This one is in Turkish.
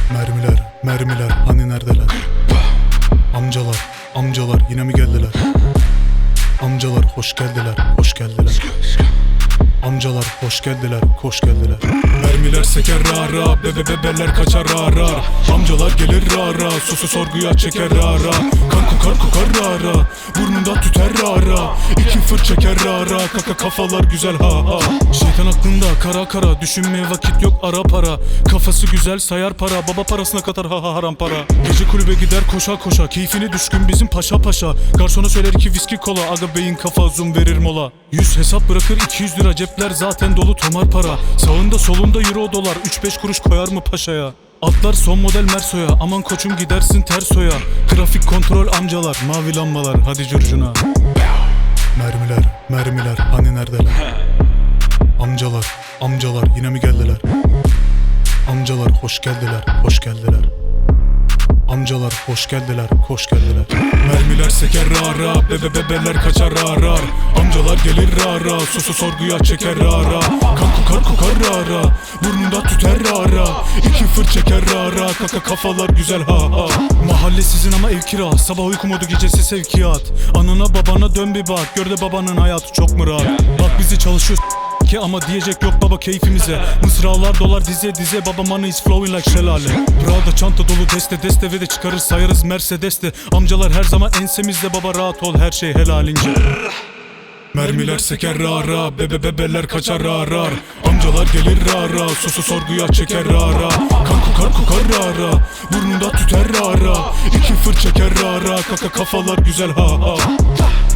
Mermiler, mermiler hani neredeler? Amcalar, amcalar yine mi geldiler? Amcalar hoş geldiler, hoş geldiler. Amcalar hoş geldiler, hoş geldiler. Mermiler seker rara, bebeler kaçar rara. Amcalar gelir rara, sosu sorguya çeker rara. Kan kokar rara, burnunda tüter rara. İki fır çeker rara, kaka kafalar güzel ha ha. Şeytan aklında kara kara, düşünmeye vakit yok ara para. Kafası güzel sayar para, baba parasına katar ha ha haram para. Gece kulübe gider koşa koşa, keyfine düşkün bizim paşa paşa. Garsona söyler ki viski kola, aga beyin kafa zoom verir mola. 100 hesap bırakır 200 lira, cepler zaten dolu tomar para. Sağında solunda euro dolar, 3-5 kuruş koyar mı paşaya? Atlar son model Merso'ya, aman koçum gidersin tersoya. Trafik kontrol amcalar, mavi lambalar hadi curcuna. Mermiler, mermiler hani neredeler? Amcalar, amcalar yine mi geldiler? Amcalar hoş geldiler, hoş geldiler. Amcalar hoş geldiler, hoş geldiler. Mermiler seker rara, bebeler kaçar rara. Amcalar gelir rara, sosu sorguya çeker rara. Kan kokar rara, burnunda tüter rara. İki fır çeker rara, kaka kafalar güzel ha ha. Mahalle sizin ama ev kira, sabah uyku modu gecesi sevkiyat. Anana babana dön bir bak, gör de babanın hayatı çok mu rahat. Bak bizi çalışıyor ki ama diyecek yok baba keyfimize. Mısralar dolar dize dize, baba money is flowing like şelale. Prada çanta dolu deste ve de çıkarır sayarız Mercedes'te. Amcalar her zaman ensemizde, baba rahat ol her şey helalince. Mermiler seker rara, bebeler kaçar rara. Amcalar gelir rara, sosu sorguya çeker rara. Kan kokar rara, burnunda tüter rara. İki fır çeker rara, kaka kafalar güzel ha ha.